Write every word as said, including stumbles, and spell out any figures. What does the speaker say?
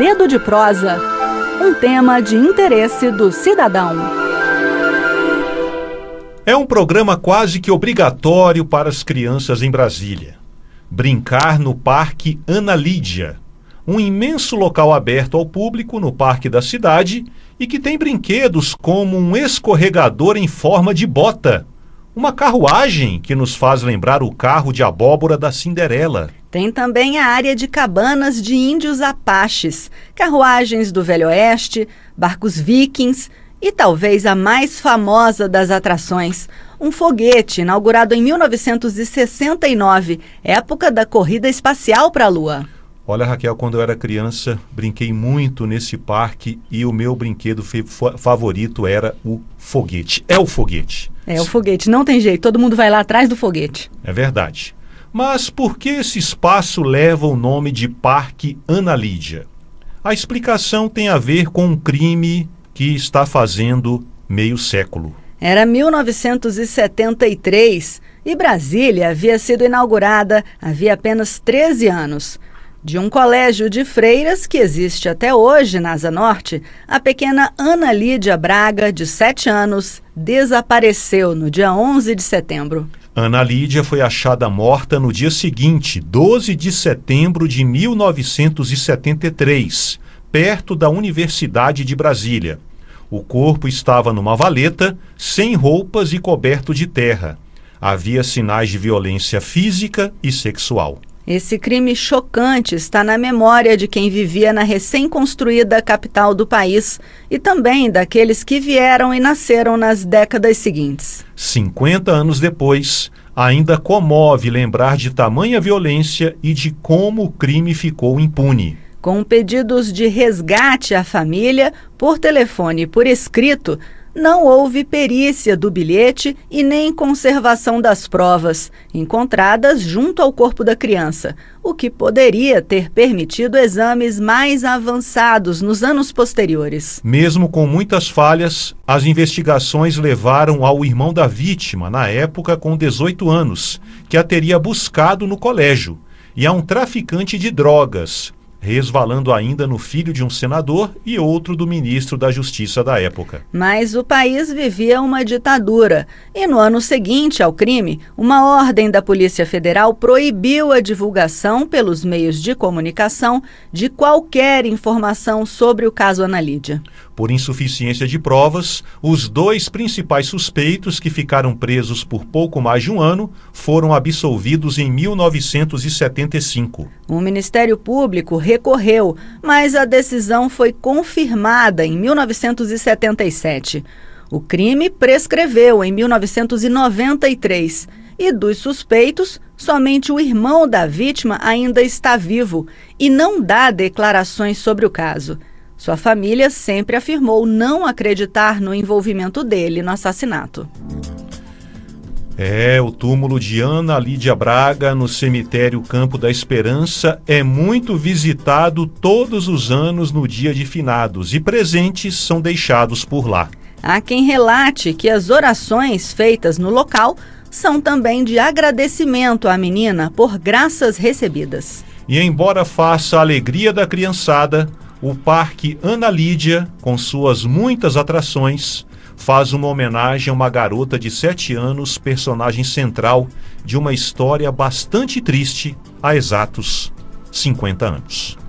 Dedo de Prosa, um tema de interesse do cidadão. É um programa quase que obrigatório para as crianças em Brasília. Brincar no Parque Ana Lídia, um imenso local aberto ao público no parque da cidade e que tem brinquedos como um escorregador em forma de bota, uma carruagem que nos faz lembrar o carro de abóbora da Cinderela. Tem também a área de cabanas de índios apaches, carruagens do Velho Oeste, barcos vikings e talvez a mais famosa das atrações, um foguete inaugurado em mil novecentos e sessenta e nove, época da corrida espacial para a Lua. Olha, Raquel, quando eu era criança, brinquei muito nesse parque e o meu brinquedo favorito era o foguete. É o foguete. É o foguete, não tem jeito, todo mundo vai lá atrás do foguete. É verdade. Mas por que esse espaço leva o nome de Parque Ana Lídia? A explicação tem a ver com um crime que está fazendo meio século. Era mil novecentos e setenta e três e Brasília havia sido inaugurada havia apenas treze anos. De um colégio de freiras que existe até hoje na Asa Norte, a pequena Ana Lídia Braga, de sete anos, desapareceu no dia onze de setembro. Ana Lídia foi achada morta no dia seguinte, doze de setembro de mil novecentos e setenta e três, perto da Universidade de Brasília. O corpo estava numa valeta, sem roupas e coberto de terra. Havia sinais de violência física e sexual. Esse crime chocante está na memória de quem vivia na recém-construída capital do país e também daqueles que vieram e nasceram nas décadas seguintes. cinquenta anos depois, ainda comove lembrar de tamanha violência e de como o crime ficou impune. Com pedidos de resgate à família, por telefone e por escrito, não houve perícia do bilhete e nem conservação das provas, encontradas junto ao corpo da criança, o que poderia ter permitido exames mais avançados nos anos posteriores. Mesmo com muitas falhas, as investigações levaram ao irmão da vítima, na época com dezoito anos, que a teria buscado no colégio, e a um traficante de drogas, resvalando ainda no filho de um senador e outro do ministro da Justiça da época. Mas o país vivia uma ditadura e no ano seguinte ao crime, uma ordem da Polícia Federal proibiu a divulgação pelos meios de comunicação de qualquer informação sobre o caso Ana Lídia. Por insuficiência de provas, os dois principais suspeitos que ficaram presos por pouco mais de um ano foram absolvidos em mil novecentos e setenta e cinco. O Ministério Público recorreu, mas a decisão foi confirmada em mil novecentos e setenta e sete. O crime prescreveu em mil novecentos e noventa e três e dos suspeitos, somente o irmão da vítima ainda está vivo e não dá declarações sobre o caso. Sua família sempre afirmou não acreditar no envolvimento dele no assassinato. É, o túmulo de Ana Lídia Braga, no cemitério Campo da Esperança, é muito visitado todos os anos no dia de finados e presentes são deixados por lá. Há quem relate que as orações feitas no local são também de agradecimento à menina por graças recebidas. E embora faça a alegria da criançada, o Parque Ana Lídia, com suas muitas atrações, faz uma homenagem a uma garota de sete anos, personagem central de uma história bastante triste há exatos cinquenta anos.